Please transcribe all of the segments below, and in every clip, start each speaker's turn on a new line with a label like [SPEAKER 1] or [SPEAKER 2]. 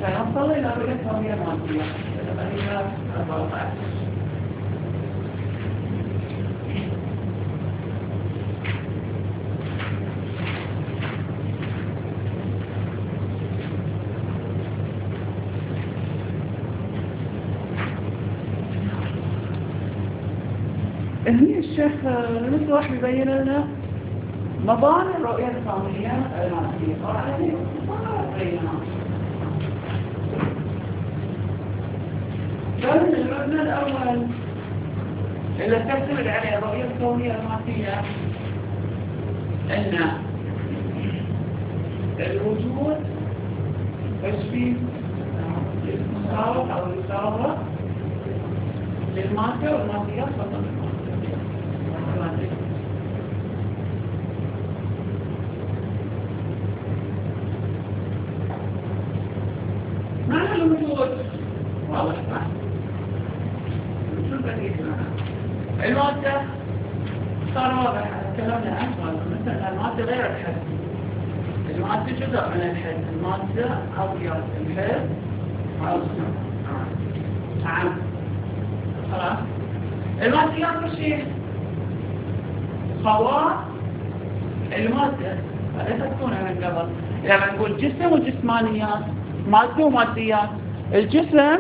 [SPEAKER 1] سنصل إلى رؤية التنمية المادية هي 14. هني الشيخ المصباح يبين لنا مباني الرؤية التنمية المادية. طبعا هذه بينها لأن المبنى الأول اللي تعتمد عليه الرؤية الكونية المادية أن الوجود تشبيه المساوة أو المساوة للمادة والماديات فقط. معنى الوجود واضح صح؟ المادة صار واضح كلامنا أفضل مثلا المادة غير الحد. المادة جزء من الحد. المادة أبيض الحد أصلا نعم خلاص. الماديات وشيء خواص المادة لا تكون من قبل. لما نقول جسم وجسمانيات مادة وماديات، الجسم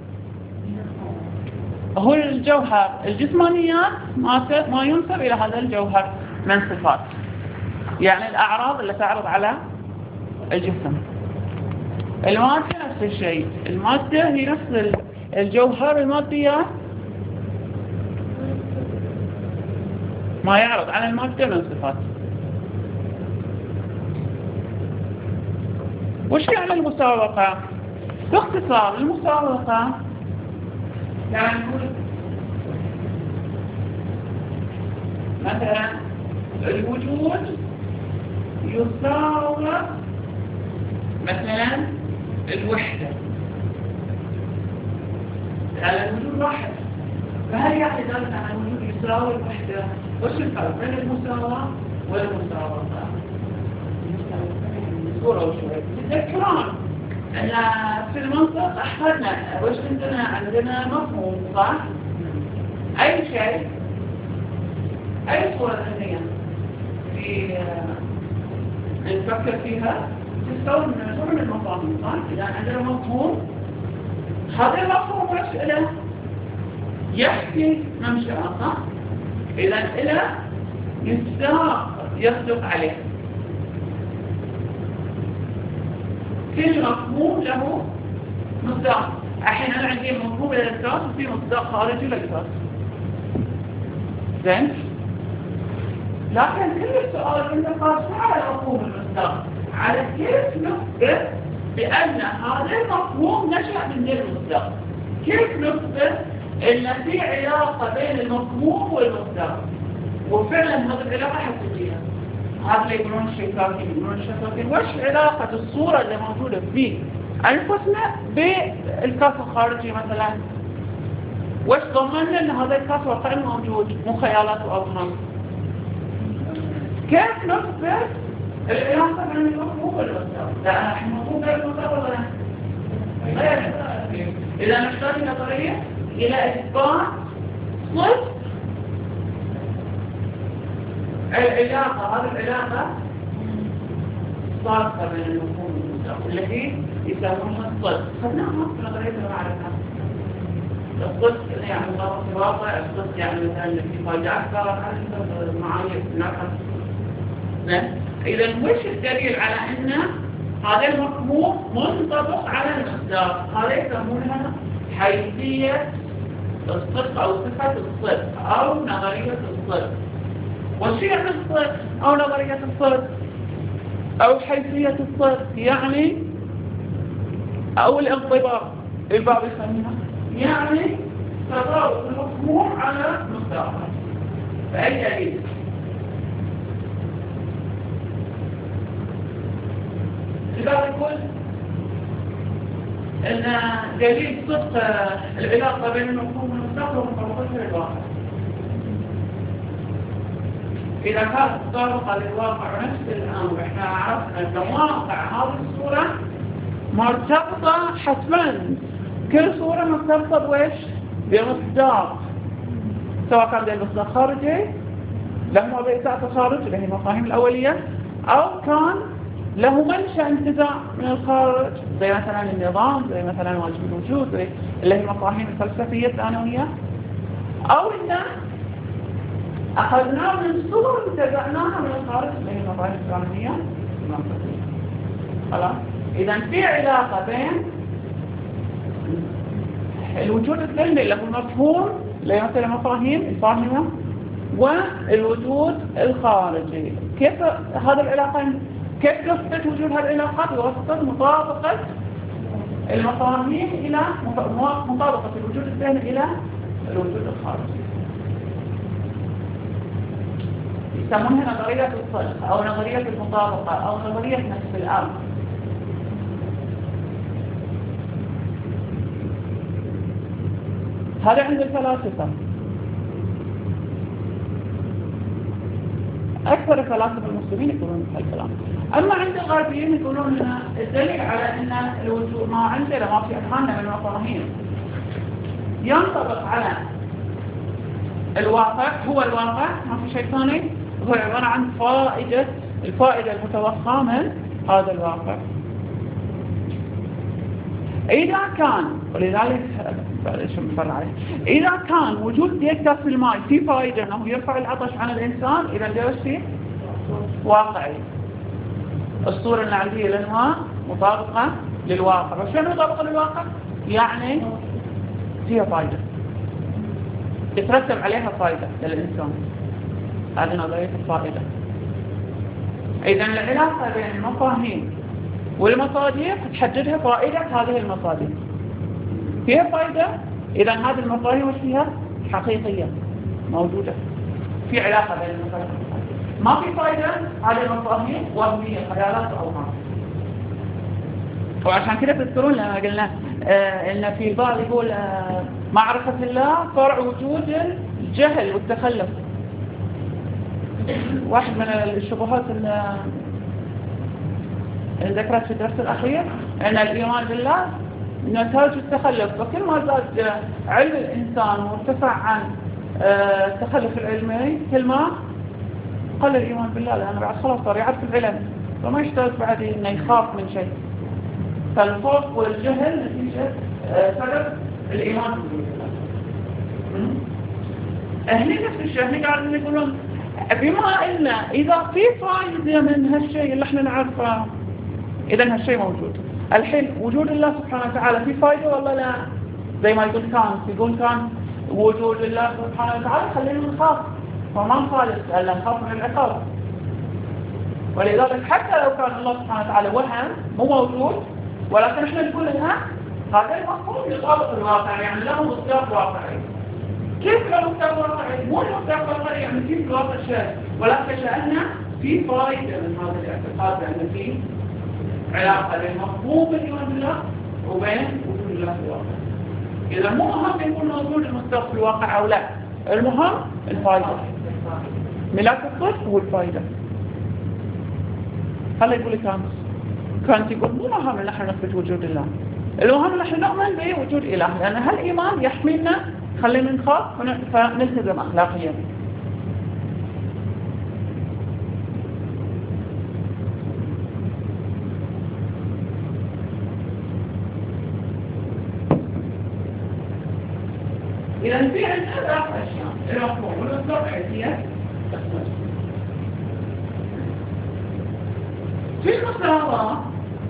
[SPEAKER 1] هو الجوهر، الجسمانيات ما ينسب إلى هذا الجوهر من صفات، يعني الأعراض اللي تعرض على الجسم. المادة نفس الشيء، المادة هي نفس الجوهر. الماديات ما يعرض على المادة من صفات. وش يعني المساوقة؟ باختصار المساوقة يعني نقول مثلا الوجود يساوي مثلا الوحدة، يعني الوجود واحد، فهل يعني ذلك أن الوجود يساوي الوحدة؟ وش الفرق بين المساواة والمساوقة؟ صورة وشوية تذكرون أن في المنطق أحدنا وش عندنا مفهوم صح؟ أي شيء أي صورة ذهنية في نفكر فيها تستوي من المفاهيم صح؟ إذا عندنا مفهوم هذا المفهوم وش إله؟ يحكي منشأة صح؟ إذا إله يصدق عليه. كل مفهوم له مصداق. الحين أنا عندي مفهوم للأساس وفي مصداق خارجي للأساس. زين؟ لكن كل السؤال أنت قاس على مفهوم المصداق، على كيف نثبت بأن هذا المفهوم نشأ من المصداق. كيف نثبت أن في علاقة بين المفهوم والمصداق؟ وفعلا هذه العلاقة حسيتيها. هذا اللي يقولون الشكاكين وش علاقة الصورة اللي موجودة في أنفسنا بالكاس الخارجي مثلا؟ وش ضمننا أن هذا الكاس واقعا موجود مو خيالات وأوهام؟ كيف نثبت العلاقة بين المفهوم والمصداق؟ لا احنا المفهوم غير المصداق ولا غير. إذا نحتاج نظرية إلى إثبات صدق العلاقة. هذه العلاقة صادقة بين المفهوم والمصداق التي يسمونها الصدق. خذناها في نظرية المعرفة. الصدق يعني مضافة الواقع، الصدق يعني مثلا في فائدة أكثر، هذه المعاني نفسها. إذا وش الدليل على أن هذا المفهوم منطبق على المصداق؟ هذا يسمونها حيثية الصدق أو صفة الصدق أو نظرية الصدق. وش يعني الصدق أو نظرية الصدق أو حيثية الصدق؟ يعني أو الانطباق البعض يسميها يعني تطابق المفهوم على مصداقه. فأي دليل؟ البعض يقول أن دليل صدق العلاقة بين المفهوم والمصداق هو مطابقته للواقع. إذا كانت مطابقة للواقع نفس الأمر، إحنا عرفنا أن واقع هذه الصورة مرتبطة حتما، كل صورة مرتبطة بويش؟ بمصداق، سواء كان المصداق خارجي له بإساءة الخارج اللي هي المفاهيم الأولية، أو كان له منشأ انتزاع من الخارج زي مثلا النظام، زي مثلا واجب الوجود، زي اللي هي المفاهيم الفلسفية الثانوية، أو إنه أخذناه من صور انتزعناها من الخارج اللي هي المفاهيم الثانوية المنطقية. خلاص؟ إذا في علاقة بين الوجود الذهني اللي هو المفهوم اللي يمثل المفاهيم الفاهمة والوجود الخارجي. كيف هذه العلاقة؟ كيف نثبت وجود هذه العلاقات؟ بواسطة مطابقة المفاهيم إلى مطابقة الوجود الذهني إلى الوجود الخارجي. يسمونها نظرية الصدق أو نظرية المطابقة أو نظرية نفس الأمر. هذا عند الفلاسفة، أكثر الفلاسفة المسلمين يقولون هالكلام. أما عند الغربيين يقولون أن الدليل على أن الوجود ما عندنا ما في أذهاننا من المفاهيم ينطبق على الواقع، هو الواقع ما في شيء ثاني، هو عبارة عن الفائدة المتوقعة من هذا الواقع. إذا كان، ولذلك إذا كان وجود ديكتاس في الماء في فائدة أنه يرفع العطش عن الإنسان، إذا جالس فيه واقعي. الصورة النعدية للماء مطابقة للواقع. وشو مطابقة للواقع؟ يعني فيها فائدة، يترتب عليها فائدة للإنسان. هذه نظرية الفائدة. إذا العلاقة بين المفاهيم والمصادر تحددها فائدة هذه المصادر. فيها فائدة، إذا هذه المفاهيم وش فيها؟ حقيقية موجودة، في علاقة بين المفاهيم. ما في فائدة، هذه المفاهيم وهمية، خيالات أو ما. وعشان كده تذكرون لما قلنا إن في البعض يقول معرفة الله فرع وجود الجهل والتخلف. واحد من الشبهات اللي ذكرت في الدرس الأخير أن الإيمان بالله نتاج التخلف، وكل ما زاد علم الإنسان وارتفع عن التخلف العلمي كل ما قل الإيمان بالله، لأنه بعد خلاص صار يعرف العلم فما يحتاج بعد إنه يخاف من شيء. فالخوف والجهل نتيجة سبب الإيمان بالله. هنا نفس الشيء، هنا قاعدين يقولون بما إن إذا في فائدة من هالشيء اللي احنا نعرفه إذا هالشيء موجود. الحين وجود الله سبحانه وتعالى في فائدة ولا لا؟ زي ما يقول كان وجود الله سبحانه وتعالى خلينا نخاف، فما نخالف لأن نخاف من العقاب. ولذلك حتى لو كان الله سبحانه وتعالى وهم مو موجود، ولكن احنا نقول لها هذا المفهوم يطابق الواقع، يعني له مصداق واقعي. كيف له مصداق واقعي؟ مو مصداق واقعي يعني في الواقع شيء، ولكن لأنه في فائدة من هذا الاعتقاد، لأن في علاقة بين مفهوم الإيمان بالله وبين وجود الله في الواقع. إذا مو أهم يكون موجود المصداق في الواقع أو لا، المهم الفائدة. ملاك الصدق هو الفائدة. هلا يقول لي كانت يقول مو مهم ان احنا نثبت وجود الله، المهم ان احنا نؤمن بوجود اله، لان هالايمان يحمينا خلينا نخاف فنلتزم اخلاقيا. اذا في عندنا ثلاث اشياء: المفهوم والمصداق والحيثيات. في المساواة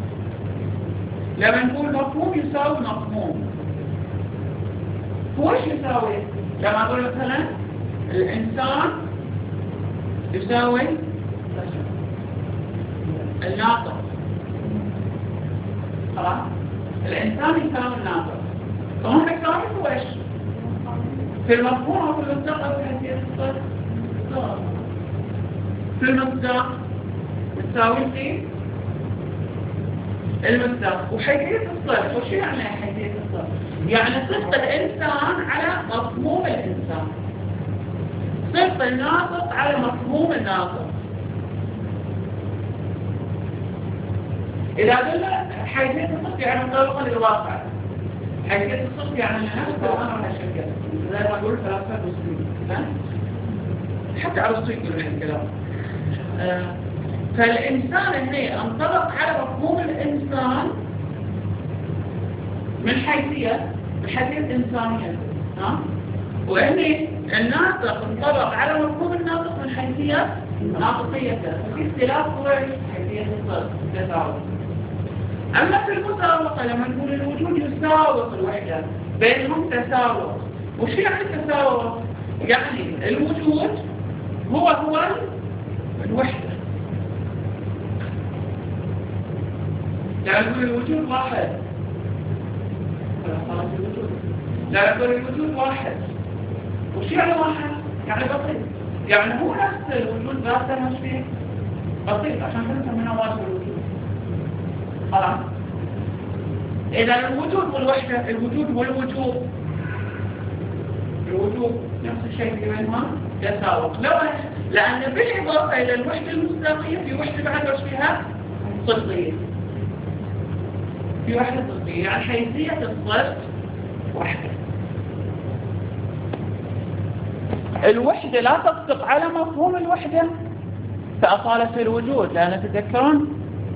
[SPEAKER 1] لما نقول مفهوم يساوي مفهوم، هو ايش يساوي؟ لما اقول مثلا الانسان يساوي الناطق، خلاص؟ الانسان يساوي الناطق، فهم يساوي هو ايش؟ في المفهوم او في المصداق او في الحيثيات؟ في المصداق تساوي في المصداق. وحيثية الصدق وش يعني حيثية الصدق؟ يعني صدق الإنسان على مفهوم الإنسان، صدق الناطق على مفهوم الناطق. إذا قلنا حيثية الصدق يعني مطابقة للواقع. حيثية الصدق يعني نفس الأمر هالشكل زي ما أقول فلسفة مسلمين حتى أرسطو يقول هالكلام. فالإنسان هنا انطبق على مفهوم الإنسان من حيثية إنسانية، وإن الناطق انطبق على مفهوم الناطق من حيثية ناطقيته، ففي اختلاف هو حيثية التساوي. أما في المساوقة لما نقول الوجود يساوق الوحدة بينهم تساوق. وش يعني التساوق؟ يعني الوجود هو الوحدة. يعني نقول الوجود واحد، لا نقول الوجود واحد. وش يعني واحد؟ يعني بسيط، يعني هو نفس الوجود ذاته مش فيه بسيط عشان كده سميناه واجب الوجود. خلاص. إذا الوجود والوحدة، الوجود والوجود، الوجود نفس الشيء في بينهما تساوق. لأن بالإضافة إلى الوحدة المصداقية في وحدة بعد وش فيها؟ صدقية. في وحدة صدقية، يعني حيثية الصدق وحدة. الوحدة لا تصدق على مفهوم الوحدة كأصالة الوجود، لأن تذكرون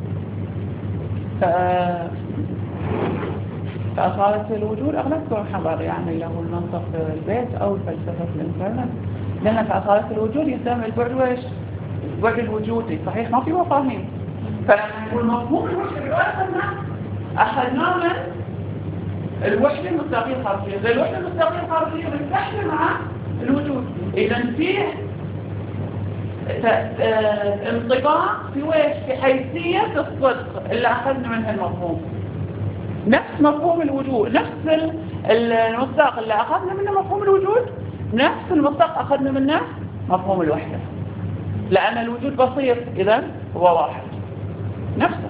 [SPEAKER 1] كأصالة الوجود أغلبكم حضر يعني اللي هو المنطق البيت أو الفلسفة الإنترنت، لأن كأصالة الوجود يسمى البعد وإيش؟ البعد الوجودي، صحيح ما في مفاهيم. فلما نقول مفهوم الوحدة أخذناه من الوحدة المصداقية الخارجية، زي الوحدة المصداقية الخارجية بتحمل مع الوجود. إذا فيه انطباق في ويش؟ في حيثية الصدق اللي أخذنا منها المفهوم. نفس مفهوم الوجود، نفس المصداق اللي أخذنا منه مفهوم الوجود، نفس المصداق أخذنا منه مفهوم الوحدة، لأن الوجود بسيط إذن هو واحد نفسه.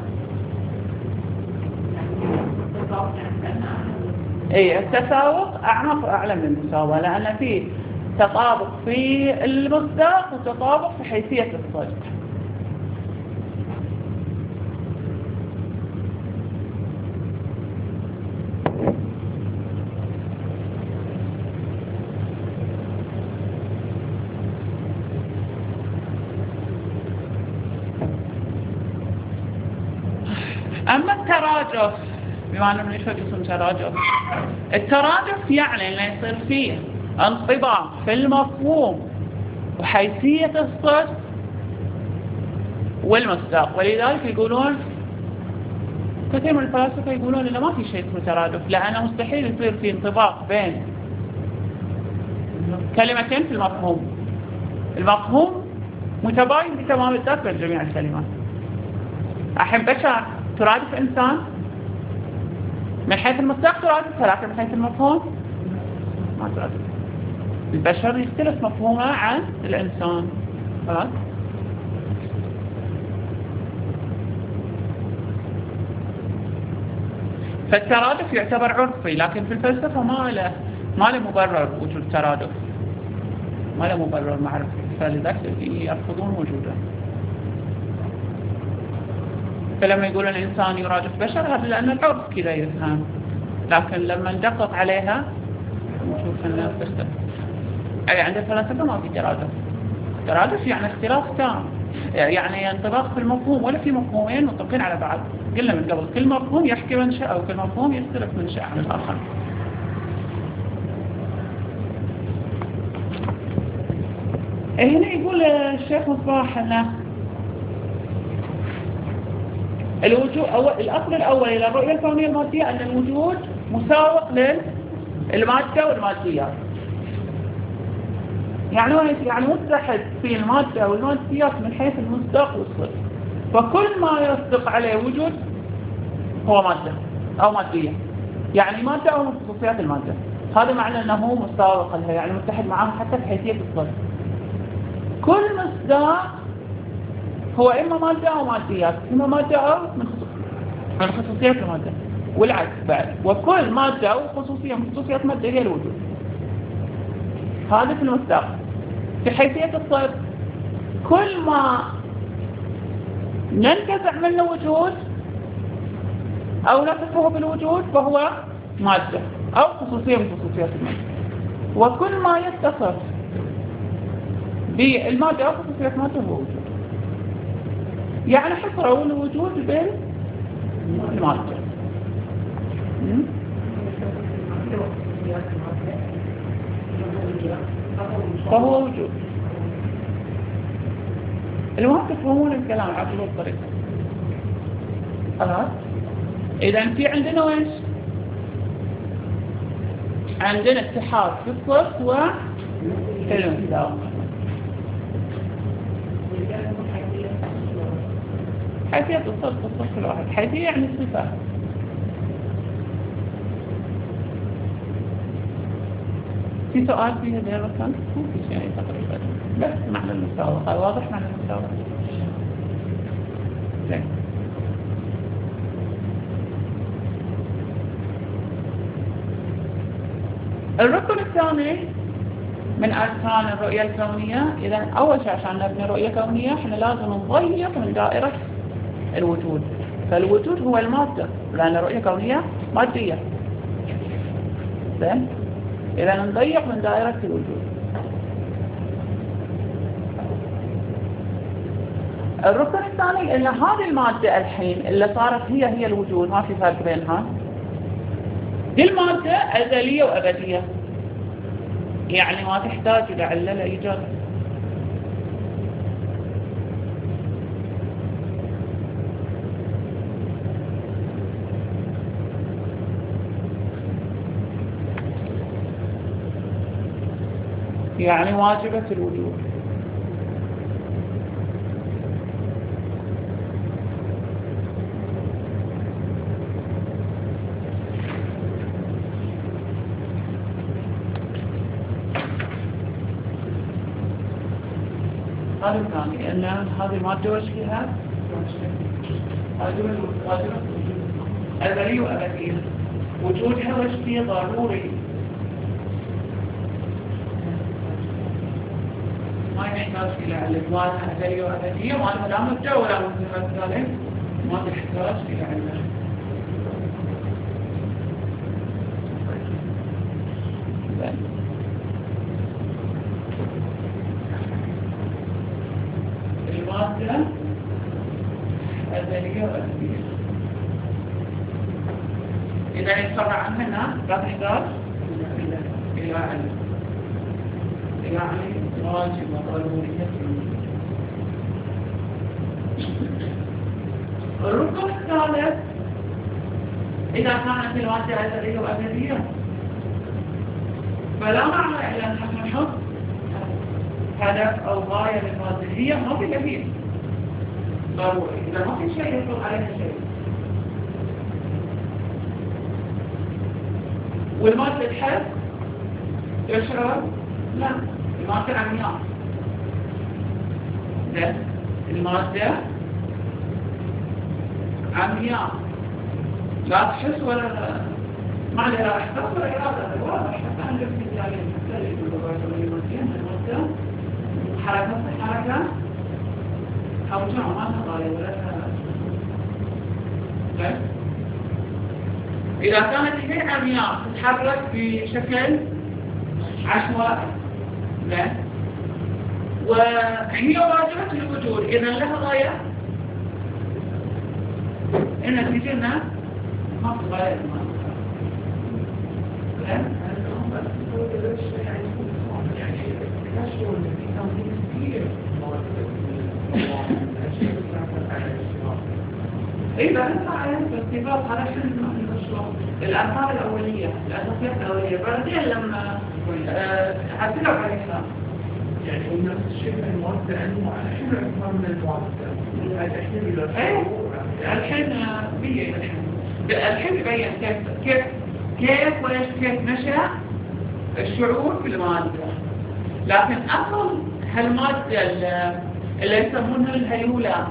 [SPEAKER 1] اي التساوق اعمق واعلى من المساواة، لان في تطابق في المصداق وتطابق في حيثية الصدق. اما الترادف، بما أنه من يشوف اسم ترادف، الترادف يعني أنه يصير فيه انطباق في المفهوم وحيثية الصدق والمصداق. ولذلك يقولون كثير من الفلاسفة يقولون إنه ما في شيء اسمه ترادف، لأنه مستحيل يصير في انطباق بين كلمتين في المفهوم. المفهوم متباين بتمام الذات بين جميع الكلمات. الحين بشر ترادف إنسان من حيث المصداق ترادف، لكن من حيث المفهوم ما ترادف. البشر يختلف مفهومه عن الإنسان. خلاص. فالترادف يعتبر عرفي، لكن في الفلسفة ما له مبرر وجود الترادف، ما له مبرر معرفي، فلذلك يرفضون وجوده. فلما يقول الإنسان يرادف بشر هذا لأن العرف كذا يفهم، لكن لما ندقق عليها نشوف أنها تختلف. يعني عند الفلاسفة ما في ترادف. ترادف يعني اختلاف تام، يعني انطباق في المفهوم، ولا في مفهومين منطبقين على بعض. قلنا من قبل كل مفهوم يحكي منشأ، أو كل مفهوم يختلف منشأ عن الآخر. هنا يقول الشيخ مصباح أن الوجود الأصل الأول إلى الرؤية الكونية المادية أن الوجود مساوق للمادة والماديات. يعني متحد في المادة والماديات من حيث المصداق والصدق، فكل ما يصدق عليه وجود هو مادة أو مادية، يعني مادة أو من خصوصيات المادة. هذا معنى أنه مساوق لها، يعني متحد معها حتى في حيثية الصدق. كل مصداق هو إما مادة أو ماديات، إما مادة أو من خصوصيات المادة، والعكس بعد. وكل مادة أو خصوصية من خصوصيات مادة هي الوجود. هذا في المصداق. في حيثية الصدق كل ما ننتزع منه وجود أو لا تصفه بالوجود فهو مادة أو خصوصية من خصوصيات المادة. وكل ما يتصف بالمادة أو خصوصيات المادة هو وجود. يعني حصروا الوجود بالمادة. فهو وجود. المهم تفهمون الكلام على الطريقة. خلاص. إذا في عندنا وين؟ عندنا اتحاد في الصف وفي المساواة. حيثية الصف في الصف الواحد. حيثية يعني الصفات. في سؤال فيها ذي الرسم؟ ما في شيء تقريبا. بس معنى المساواة. واضح معنى المساواة؟ زين. الركن الثاني من أركان الرؤية الكونية. إذا أول شيء عشان نبني رؤية كونية إحنا لازم نضيق من دائرة الوجود. فالوجود هو المادة لأن الرؤية كونية مادية. زين. إذا نضيق من دائرة الوجود. الركن الثاني إن هذه المادة الحين اللي صارت هي الوجود ما في فرق بينها. دي المادة أزلية وأبدية يعني ما تحتاج إلى علة إيجاد. يعني واجبة الوجود. هذا الثاني أن هذه المادة وش فيها؟ واجبة أزلية وأبدية. وجودها وش فيه ضروري. ما يحتاج إلى علة. مالها أزلية وأبدية. مالها لا مبدأ ولا منتهى الثالث. ما تحتاج إلى علة. المادة أزلية وأبدية. إذا يتفرع عنها لا تحتاج إلى علة. يعني واجبة ضرورية. الركن الثالث إذا كانت المادة أزلية وأبدية فلا معنى إلا أن نحط هدف أو غاية للمادة. هي ما في بديل ضروري. إذا ما في شيء يطلق عليها شيء. والمادة تحب تشرب؟ لا. المادة عمياء. لا. المادة عمياء لا تحس ولا ما لها إحساس ولا إرادة. واضح حتى عند الفيزيائيين حتى اللي يقولوا المادة حركة أوجاع ما لها غاية ولا لها. إذا كانت هي عمياء تتحرك بشكل عشوائي لا. وهي واجبة الوجود إذا لها غاية. النتيجة إنها ما في غاية لا. إذا نطلع على الصفات على الأرقام الأولية الأساسيات الأولية بعدين لما هتلعب عليها
[SPEAKER 2] يعني نفس الشيء من المواد أنواع الحين أكثر من المواد
[SPEAKER 1] الحين بيجي الحين يبين كيف نشأ الشعور في المادة. لكن أصل هالمادة اللي يسمونها الهيولة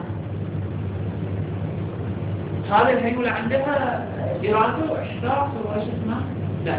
[SPEAKER 1] هذه الهيولة عندها إرادة وإحساس وإيش اسمه؟ لا.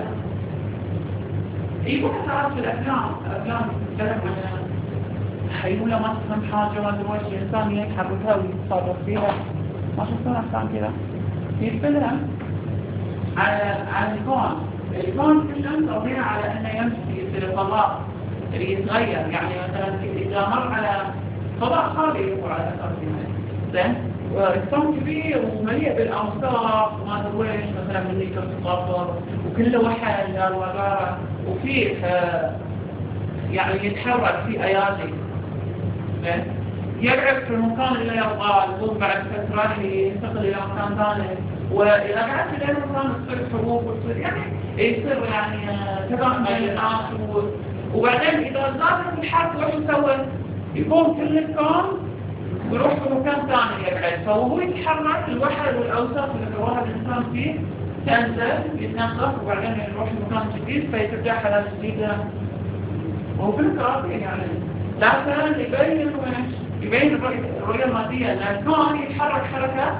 [SPEAKER 1] يقول ساعات في الأفلام تتكلم عن هيولة ما تفهم حاجة ما تدري وش الإنسان يتحركها ويتصرف فيها. ما شفتون أفلام كذا؟ يتكلم عن الكون. الكون كله مبني على انه يمشي في الفضاء اللي يتغير، يعني مثلا اذا مر على فضاء خالي يمر على الارض زين، والكون كبير ومليء بالاوساط وما ادري ويش، مثلا من نيكل الصفر وكله وحل وغاره، وفيه يعني يتحرك في ايادي زين، يقعد في المكان اللي يبغاه، يقوم بعد فتره ينتقل الى مكان ثاني، واذا قعدت في المكان تصير حروب وتصير يعني يصير يعني تباين بين الناس، وبعدين اذا زادت الحرب وش يسوي؟ يقوم كل الكون ويروح في مكان ثاني يقعد، فهو يتحرك الوحل والاوساط اللي جواها الانسان فيه تنزل يتنقص، وبعدين يروح لمكان جديد فيترجع حالات جديده. وهو في الكراسي يعني لكن يبين الرؤيه الماديه ان الكون يتحرك حركه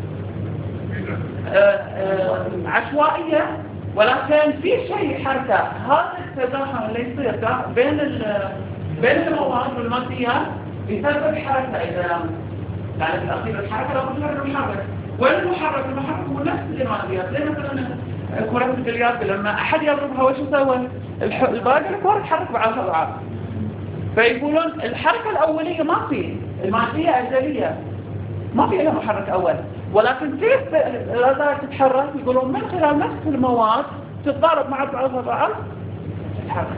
[SPEAKER 1] عشوائيه، ولكن في شيء حركه. هذا التزاحم اللي يصير بين المواد والماديات يسبب حركه. اذا يعني في الاخير الحركه لو تشغل المحرك، والمحرك هو نفس الماديات، زي مثلا كره البلياردو لما احد يضربها وش يسوي؟ الباقي الكره تحرك بعضها بعض. فيقولون الحركه الاوليه ما في، الماديه ازليه ما في لها محرك اول، ولكن كيف لا تتحرك؟ يقولون من خلال نفس المواد تتضارب مع بعضها بعض تتحرك.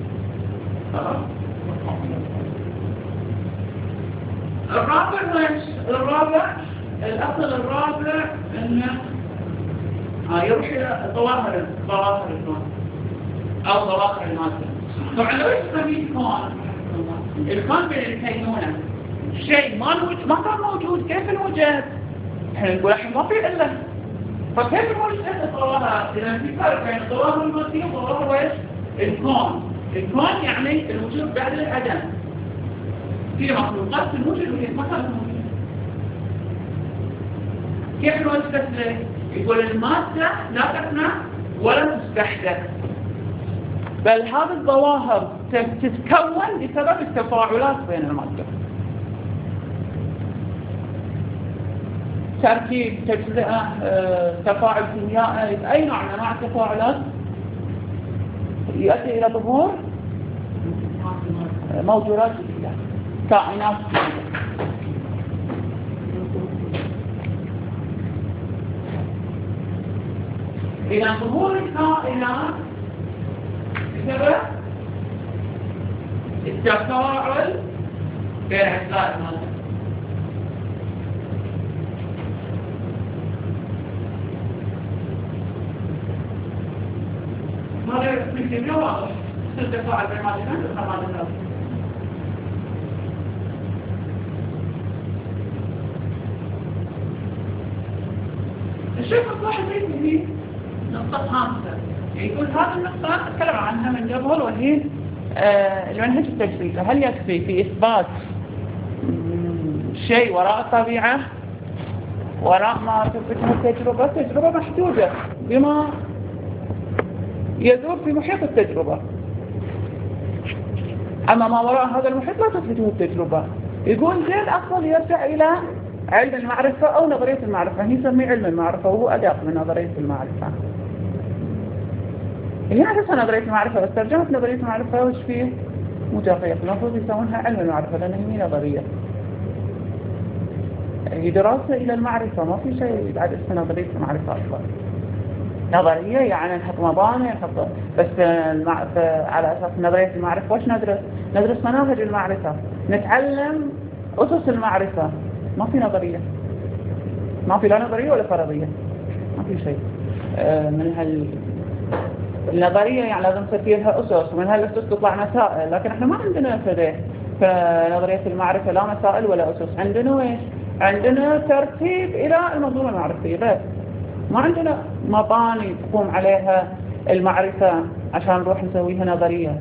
[SPEAKER 1] الأصل الرابع إنه يروح إلى ظواهر الكون أو ظواهر المادة. طبعا لو يسميه الكون بين الكينونة شيء ما كان موجود، كيف الوجد؟ احنا نقول الحين ما في إلا، فكيف الوجد الظواهر؟ إذا في فرق بين الظواهر المادية وظواهر وإيش؟ الكون يعني الوجود بعد العدم. في مخلوقات الوجود وهي ما كانت موجودة. كيف الوجد تسلك؟ يقول المادة لا تفنى ولا تستحدث، بل هذه الظواهر تتكون بسبب التفاعلات بين المادة، تركيب، تجزئة، تفاعل كيميائي، أي نوع من أنواع التفاعلات يؤدي إلى ظهور موجودات جديدة، كائنات جديدة. إلى ظهور الكائنات بسبب التفاعل بين أجزاء المادة. هذا من الكيمياء واضح، التفاعل بين مادتين والمادتين. الشيء الصاحب فيه نقطة خامسة، يقول هذه النقطة أتكلم عنها من قبل، وهي المنهج التجريبي. هل يكفي في إثبات شيء وراء الطبيعة، وراء ما تثبته التجربة؟ التجربة محدودة بما يدور في محيط التجربة، أما ما وراء هذا المحيط لا تثبته التجربة. يقول زي الأفضل يرجع إلى علم المعرفة أو نظرية المعرفة، هي يسميه علم المعرفة وهو أدق من نظرية المعرفة. هنا تسمى نظرية المعرفة، بس ترجمة نظرية المعرفة وش فيه متقية، المفروض يسمونها علم المعرفة لأنها هي نظرية، هي دراسة إلى المعرفة، ما في شيء بعد اسمه نظرية المعرفة أصلا. نظرية يعني نحط مباني، نحط بس على أساس نظرية المعرفة وش ندرس؟ ندرس مناهج المعرفة، نتعلم أسس المعرفة، ما في نظرية، ما في لا نظرية ولا فرضية، ما في شيء من النظرية. يعني لازم تصير لها أسس، ومن هالأسس تطلع مسائل، لكن احنا ما عندنا كذا. فنظرية المعرفة لا مسائل ولا أسس، عندنا ايش؟ عندنا ترتيب إلى المنظومة المعرفية بس، ما عندنا مباني تقوم عليها المعرفة عشان نروح نسويها نظرية.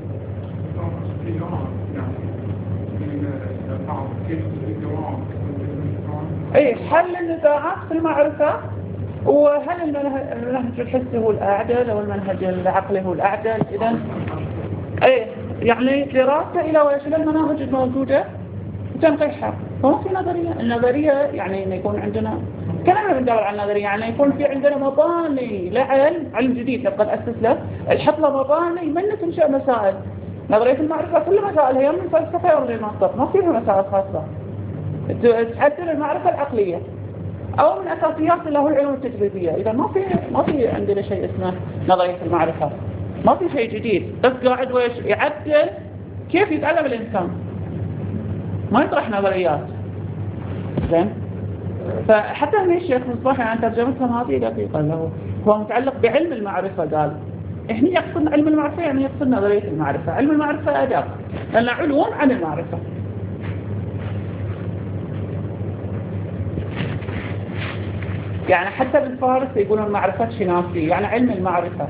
[SPEAKER 1] ايه حل النزاعات في المعرفة، وهل المنهج الحسي هو الأعدل أو المنهج العقلي هو الأعدل؟ إذن ايه يعني دراسة إلى ويش المناهج الموجودة وتنقيحها، فما في نظرية. النظرية يعني إن يكون عندنا كلامنا بندور على النظرية، يعني يكون في عندنا مباني علم جديد نبقى نأسس له، نحط له مباني من تنشأ مسائل. نظرية المعرفة كل مسائلها يا من الفلسفة يا من المنطق، ما فيها مسائل خاصة. تحدد المعرفة العقلية أو من أساسيات اللي هو العلوم التجريبية. إذا ما في عندنا شيء اسمه نظرية المعرفة، ما في شيء جديد، بس قاعد ويش يعدل كيف يتعلم الإنسان، ما يطرح نظريات. زين، فحتى هنا الشيخ مصباح يعني ترجمتهم هذه دقيقة له، هو متعلق بعلم المعرفة. قال إحنا يقصد علم المعرفة يعني يقصد نظرية المعرفة. علم المعرفة أداة، لأن علوم عن المعرفة. يعني حتى بالفارس يقولون معرفة شناسية، يعني علم المعرفة.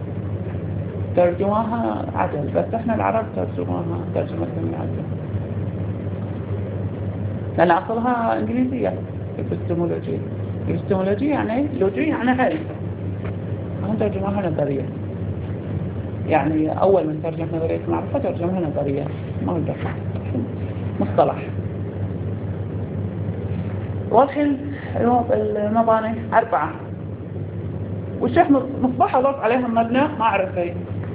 [SPEAKER 1] ترجموها عدل، بس احنا العرب ترجمتهم عدل، لأن أصلها إنجليزية. epistemology يعني لوجي يعني علم، هم ترجموها نظرية. يعني أول من ترجم نظرية المعرفة ترجمها نظرية، ما هو دقيق مصطلح. والحين المباني 4، والشيخ مصباح أضاف عليهم مبنى معرفي.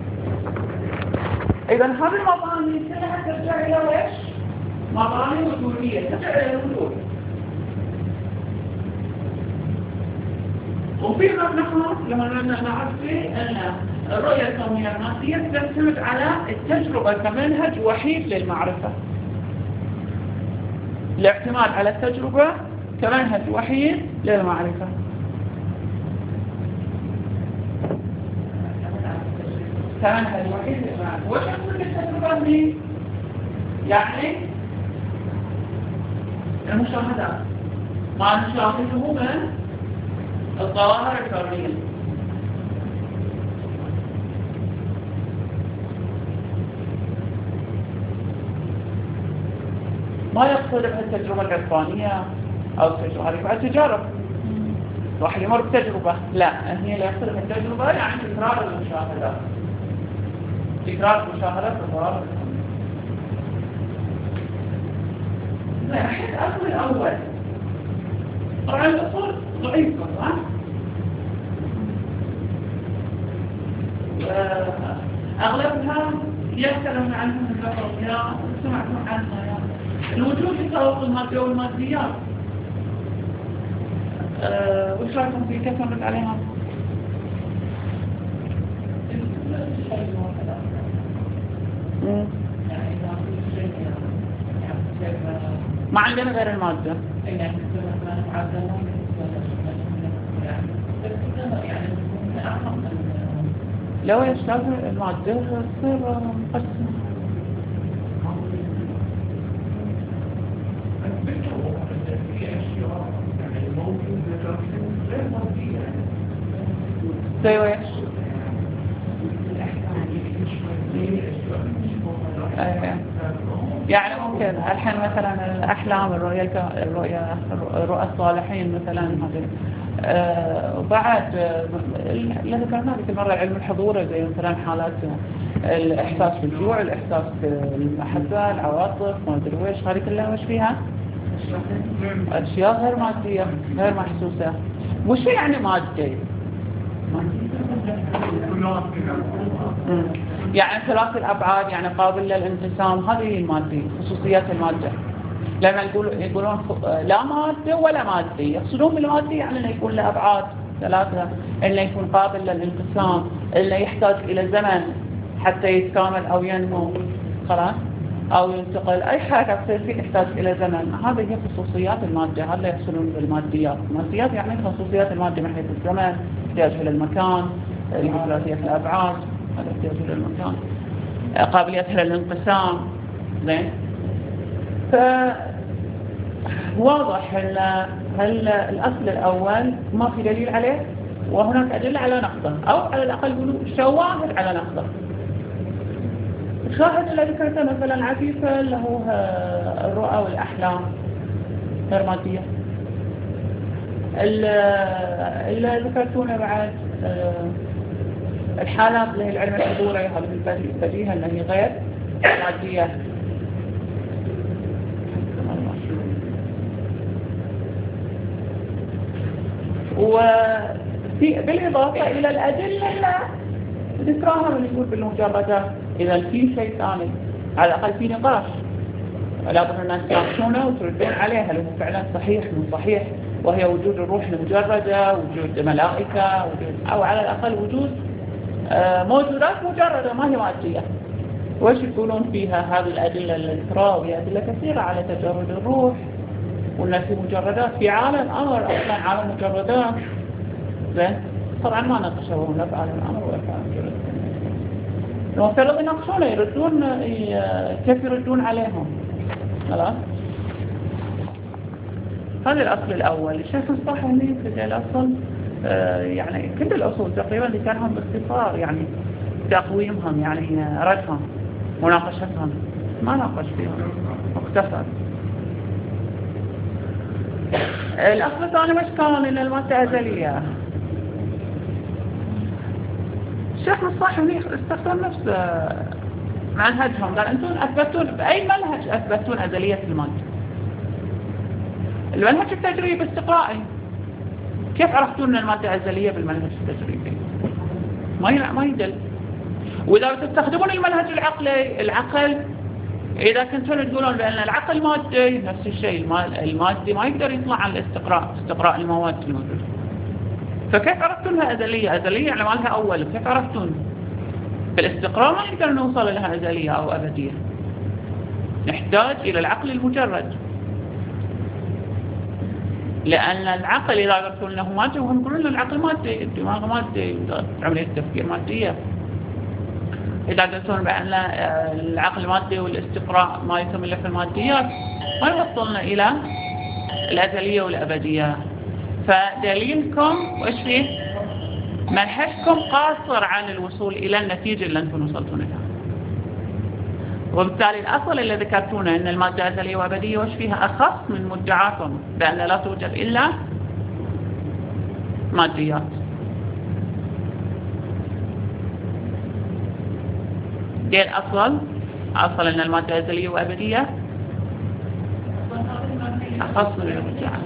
[SPEAKER 1] إذا هذه المباني كلها ترجع إلى ويش؟ مباني وجودية، ترجع إلى الوجود. وفي مبنى خاص لما نعرف فيه أن الرؤية الكونية المادية تعتمد على التجربة كمنهج وحيد للمعرفة. الاعتماد على التجربة كمنهج وحيد للمعرفة. كمنهج وحيد للمعرفة. وش أقول التجربة دي؟ يعني المشاهدات، ما نشاهده من الظواهر الكونية. ما يقصد بها التجربة العرفانية أو التجارب. واحد يمر بتجربة، لا، هي لا يقصد بها التجربة يعني تكرار المشاهدات، تكرار المشاهدات الظواهر الكونية. الحين الأصل الأول طبعا الأصول ضعيفة، أغلبها يتكلمون عنها من قبل، يا سمعتم عنها يا الوجود يتطابق المادة والماديات. وش رايكم في كيف نرد عليها؟ ما عندنا غير المادة. لو يشتغل المادة تصير مقسمة. سوي ايش؟ يعني ممكن الحين مثلا الأحلام، رؤى الصالحين مثلا هذه. وبعد اللي ذكرناه ذيك المرة علم الحضور، زي مثلا حالات الإحساس بالجوع، الإحساس بالمحبة، العواطف، ما أدري ويش، هذه كلها وش فيها؟ أشياء غير مادية غير محسوسة. وش يعني مادي؟ يعني ثلاث الأبعاد، يعني قابل للانقسام، هذه المادية، خصوصيات المادة. لما يقولون لا مادة ولا مادي، يقصدون بالمادي يعني انه يكون له أبعاد ثلاثة، انه يكون قابل للانقسام، انه يحتاج إلى زمن حتى يتكامل أو ينمو، خلاص، أو ينتقل، أي حاجة تصير فيه تحتاج إلى زمن. هذه هي خصوصيات المادة، هذا يحصلون بالماديات. الماديات يعني خصوصيات المادة من حيث الزمن، احتياج إلى المكان، ثلاثية الأبعاد، هذا احتياج إلى المكان، قابليتها للانقسام. زين، فواضح هل الأصل الأول ما في دليل عليه، وهناك أدلة على نقضه، أو على الأقل يقولوا شواهد على نقضه. الشاهد الذي ذكرته مثلا عفيفة اللي هو الرؤى والأحلام غير مادية. اللي ذكرتونه بعد الحالات اللي هي العلم الحضوري، هذه البديهة اللي هي غير مادية. بالإضافة إلى الأدلة اللي ذكرها من يقول بالمجردات. إذا في شيء ثاني على الأقل في نقاش، لابد الناس يناقشونه وتردون عليه هل هو فعلا صحيح مو صحيح، وهي وجود الروح المجردة، وجود ملائكة، أو على الأقل وجود موجودات مجردة ما هي مادية. وش يقولون فيها هذه الأدلة اللي ذكرها؟ وهي أدلة كثيرة على تجرد الروح، وأن في مجردات في عالم أمر، أصلا عالم مجردات. زين طبعا ما ناقشوهم لا في عالم الأمر ولا في عالم مجردات. لو افترض يناقشونه يردون كيف يردون عليهم؟ خلاص. هذا الأصل الأول. الشيخ مصطفى هني في الأصل يعني كل الأصول تقريبا ذكرهم باختصار، يعني تقويمهم، يعني ردهم مناقشتهم، ما ناقش فيهم، مختصر. الأصل الثاني مش كان إن المادة أزلية. الشيخ مصطفى هني استخدم نفس منهجهم، قال أنتم أثبتون بأي منهج أثبتون أزلية المادة؟ المنهج التجريبي استقرائي. كيف عرفتون أن المادة أزلية بالمنهج التجريبي؟ ما يدل. وإذا تستخدمون المنهج العقلي، العقل إذا كنتم تقولون بأن العقل مادي، نفس الشيء المادي ما يقدر يطلع عن استقراء المواد الموجودة. فكيف عرفتونها أزلية؟ أزلية يعني ما لها أول، كيف عرفتون؟ بالاستقراء ما نقدر نوصل لها أزلية أو أبدية، نحتاج إلى العقل المجرد. لأن العقل إذا قلتوا لنا مادي، وهم يقولون لنا العقل مادي، الدماغ مادي، عملية التفكير مادية. إذا قلتوا بأن العقل مادي والاستقراء ما يتم إلا في الماديات، ما يوصلنا إلى الأزلية والأبدية. فدليلكم وإيش فيه؟ منهجكم قاصر عن الوصول إلى النتيجة اللي أنتم وصلتون لها. وبالتالي الأصل اللي ذكرتونه أن المادة أزلية وأبدية وش فيها أخص من مدعاتهم بأن لا توجد إلا ماديات. دي الأصل، أصل أن المادة أزلية وأبدية أخص من المدعات.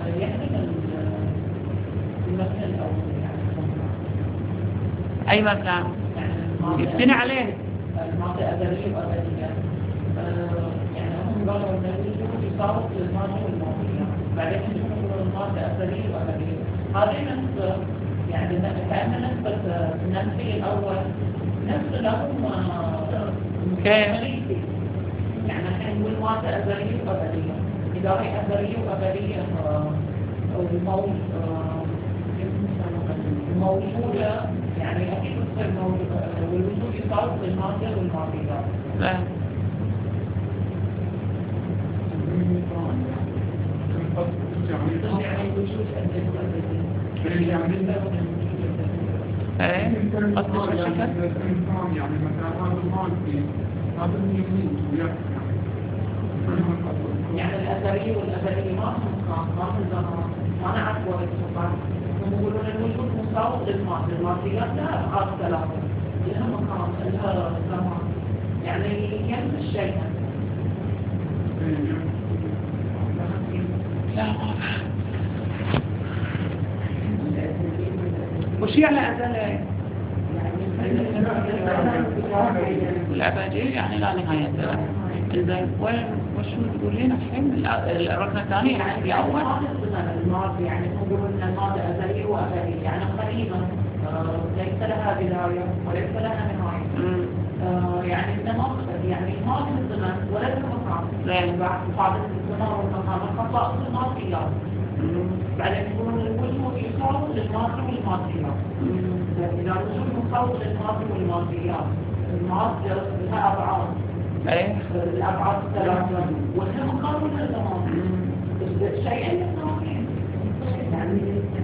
[SPEAKER 1] أي مبنى يبتني عليه
[SPEAKER 2] المادة أزلية وأبدية، يعني هم قالوا أن الوجود يساوي للمادة والمادية، بعدين يقولوا المادة أزلية وأبدية. هذه نسبة، يعني كأن نسبة النفي الأول نفس لهم
[SPEAKER 1] كيف؟
[SPEAKER 2] يعني الحين نقول مادة أزلية وأبدية، إذا هي أزلية وأبدية موجودة، يعني أكيد تصير موجودة، والوجود يصارف للمادة والماديات.
[SPEAKER 1] لا.
[SPEAKER 2] يعني الوجود أزلي.
[SPEAKER 1] ايه قصدك بالشكل؟
[SPEAKER 2] يعني مثلا هذا المادي هذا اليمين يعني الأزلية والأبدية ما في مكان، ما في زمان، ما نعرف وين مكان. هم يقولون الوجود مساوي للمادة، الماديات لها أبعاد ثلاثة، لها مكان، لها زمان، يعني ينفي الشيء.
[SPEAKER 1] لا. وش يعني أزلي؟ الأبدية يعني لا نهاية لها. إذا وش تقولين الحين الركن الثاني يعني الأول؟
[SPEAKER 2] الماضي يعني نقول إن الماضي أزلي وأبدي، يعني قريبا ليس لها بداية وليس لها نهاية. يعني إنما يعني ما في الزمن ولا في المكان. يعني بعد الزمان والمكان الخطأ في الماضيات. بعدين يقولون الوجود يساوي للماضي والماضيات. إذا الوجود مساوي للماضي والماضيات، الماضي لها أبعاد.
[SPEAKER 1] ايه
[SPEAKER 2] الأبعاد الثلاثة وهي مقارنة للزمان. شيئين متناقضين. يعني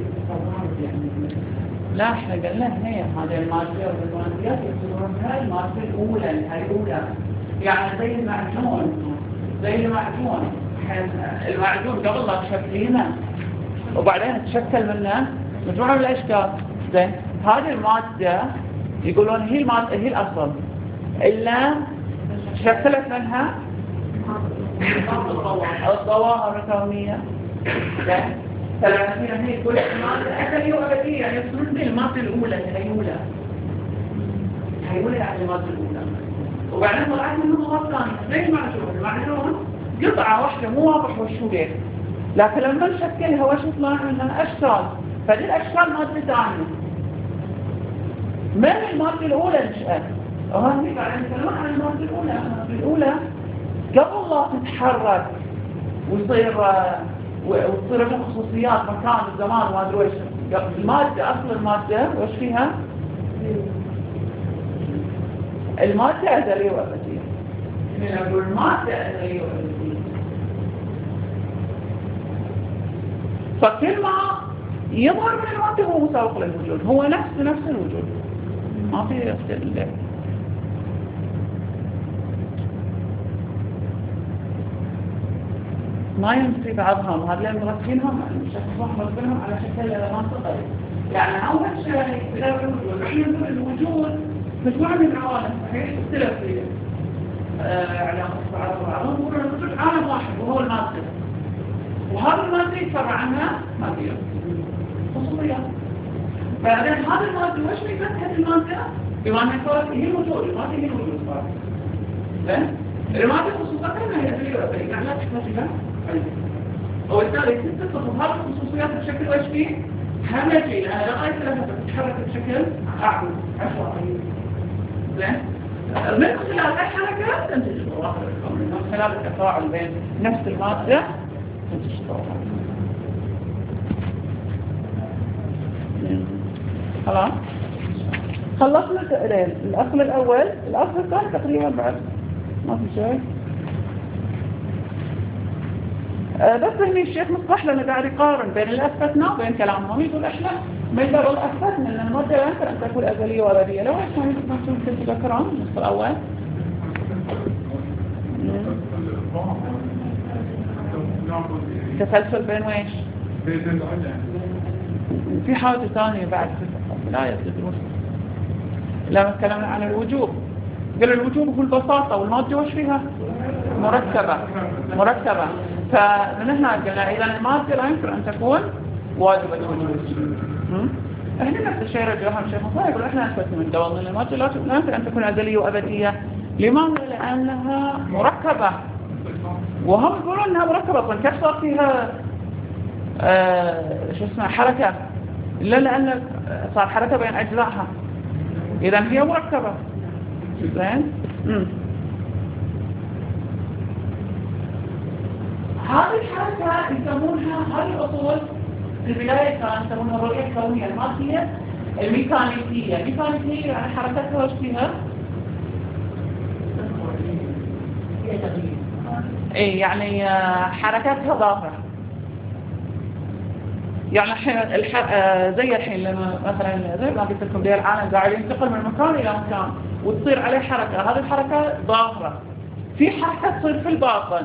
[SPEAKER 1] لا احنا قلنا هي هذه المادة والماديات يصيرون هاي المادة الأولى، هاي الأولى يعني زي المعجون، المعجون قبل لا تشكلينه وبعدين تشكل منه مجموعة من الأشكال. زين هذه المادة يقولون هي المادة هي الأصل إلا شكلت منها الظواهر الكونية. فالعناصر هي كل المادة أزلية وأبدية، يعني يقصدون بالمادة الأولى الهيولة. الهيولة يعني المادة الأولى. وبعدين طلعت منه مواد ثانية، ليش معلوم؟ معلوم قطعة واحدة مو واضح وشو ليه، لكن لما نشكلها وش يطلع منها أشكال، فهذه الأشكال مادة ثانية. من المادة الأولى نشأت. وهذه بعدين نتكلم عن المادة الأولى، المادة الأولى قبل لا تتحرك وتصير لها خصوصيات مكان الزمان وما ادري وش. المادة اصل المادة وش فيها؟ المادة أزلية وأبدية. نقول المادة أزلية وأبدية. فكل ما يظهر من المادة هو مساوق للوجود، هو نفس الوجود، ما في اختلاف. ما ينفي بعضهم، وهذا اللي مركبينهم مركبينهم على شكل منطقي. يعني أول شيء لا الوجود، احنا نقول الوجود مجموعة من العوالم، صحيح؟ اختلف في علاقة بعضهم، نقول الوجود عالم واحد وهو المادة. وهذا المادة يتفرع عنها مادية خصوصية. بعدين هذا المادة وش بيفتح المادة؟ بما أنها صارت هي الوجود، المادة هي الوجود صارت. زين؟ المادة خصوصيتها هي أزلية، يعني لا تحتاج لها. وبالتالي تتصف هذه الخصوصيات بشكل وش فيه؟ همجي، لأن لغاية لها تتحرك بشكل أعقل عشوائي. زين؟ من خلال الحركة تنتج الظواهر الكونية، من خلال التفاعل بين نفس المادة تنتج الظواهر. خلاص؟ خلصنا السؤالين، الأصل الأول، الأصل الثاني تقريبا بعد ما في شيء. بس هني الشيخ مصبح لنا قاعد يقارن بين اللي أثبتنا وبين كلامهم، يقول إحنا ما يقدر أثبتنا أن المادة لا يمكن أن تكون أزلية وأبدية. لو إيش ما يمكن تذكرون النص الأول؟ تسلسل بين ويش؟ في حاجة ثانية بعد في الآية تدرون لما تكلمنا عن الوجوب، قال الوجوب هو البساطة، والمادة وش فيها؟ مركبة. فمن هنا قلنا إذا المادة لا يمكن أن تكون واجبة الوجود. احنا نفس الشيء رجعهم الشيخ مصطفى يقول احنا نثبت من دولة ان المادة لا يمكن أن تكون أزلية وأبدية. لماذا؟ لأنها مركبة، وهم يقولون أنها مركبة، كيف صار فيها شو اسمه حركة؟ إلا لأن صار حركة بين أجزائها، إذا هي مركبة. زين؟ هذه الحركة يسمونها، هذه الأصول في البداية كانوا يسمونها الرؤية الكونية المادية الميكانيكية. الميكانيكية يعني حركتها وش فيها؟ إيه يعني حركتها ظاهرة. يعني زي الحين لما مثلا زي ما قلت لكم دي العالم قاعد ينتقل من مكان إلى مكان وتصير عليه حركة، هذه الحركة ظاهرة. في حركة تصير في الباطن،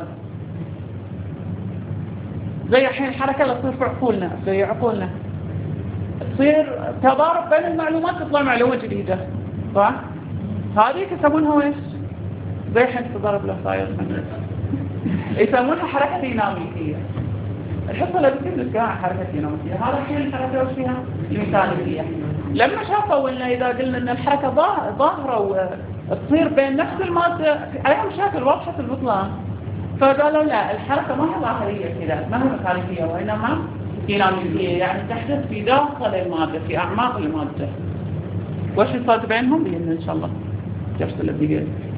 [SPEAKER 1] زي الحين الحركة اللي تصير في عقولنا تصير تضارب بين المعلومات، تطلع معلومة جديدة، صح؟ هذه يسمونها ويش؟ زي الحين تضارب له صاير يسمونها حركة ديناميكية. الحصة اللي بتكتب لك حركة ديناميكية، هذا الحين الحركة وش فيها؟ الميكانيكية. لما شافوا إن إذا قلنا إن الحركة ظاهرة وتصير بين نفس المادة عليها مشاكل واضحة البطلان، فقالوا لا، الحركة ما هي ظاهرية كذا، ما هي ميكانيكية، وإنما ديناميكية، يعني تحدث في داخل المادة، في أعماق المادة. وش الفرق بينهم؟ بإن شاء الله درس اللي بيجي